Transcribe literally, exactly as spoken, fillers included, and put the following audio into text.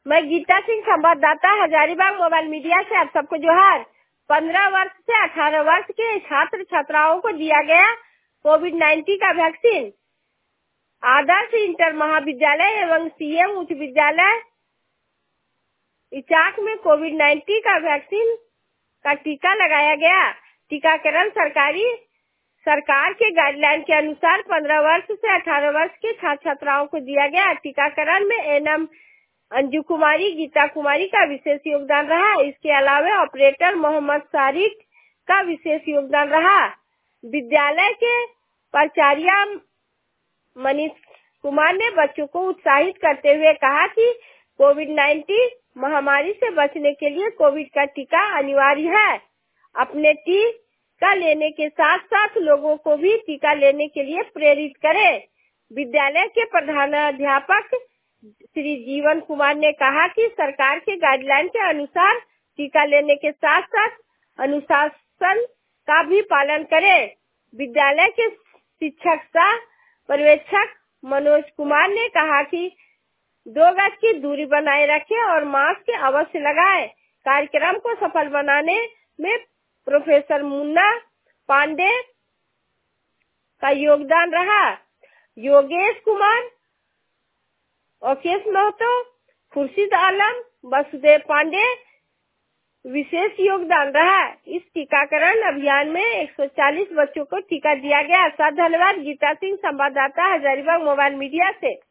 मैं गीता सिंह, संवाददाता, Hazaribagh mobile media से आप सबको जोहार। पंद्रह वर्ष से अठारह वर्ष के छात्र छात्राओं को दिया गया कोविड नाइन्टीन का वैक्सीन। आदर्श इंटर महाविद्यालय एवं सीएम उच्च विद्यालय इचाक में कोविड नाइन्टीन का वैक्सीन का टीका लगाया गया। टीकाकरण सरकारी सरकार के गाइडलाइन के अनुसार पंद्रह वर्ष से अठारह वर्ष के छात्र छात्राओं को दिया गया। टीकाकरण में एनएम अंजू कुमारी, गीता कुमारी का विशेष योगदान रहा। इसके अलावा ऑपरेटर मोहम्मद सारिक का विशेष योगदान रहा। विद्यालय के प्राचार्य मनीष कुमार ने बच्चों को उत्साहित करते हुए कहा कि कोविड नाइन्टीन महामारी से बचने के लिए कोविड का टीका अनिवार्य है। अपने टीका लेने के साथ साथ लोगों को भी टीका लेने के लिए प्रेरित करें। विद्यालय के प्रधानाध्यापक श्री जीवन कुमार ने कहा कि सरकार के गाइडलाइन के अनुसार टीका लेने के साथ साथ अनुशासन का भी पालन करें। विद्यालय के शिक्षक सह पर्यवेक्षक मनोज कुमार ने कहा कि दो गज की दूरी बनाए रखें और मास्क अवश्य लगाएं। कार्यक्रम को सफल बनाने में प्रोफेसर मुन्ना पांडे का योगदान रहा। योगेश कुमार, ओकेश महतो, खुर्शीद आलम, वसुदेव पांडे विशेष योगदान रहा। इस टीकाकरण अभियान में एक सौ चालीस बच्चों को टीका दिया गया। साथ धन्यवाद। गीता सिंह, संवाददाता, हजारीबाग मोबाइल मीडिया से।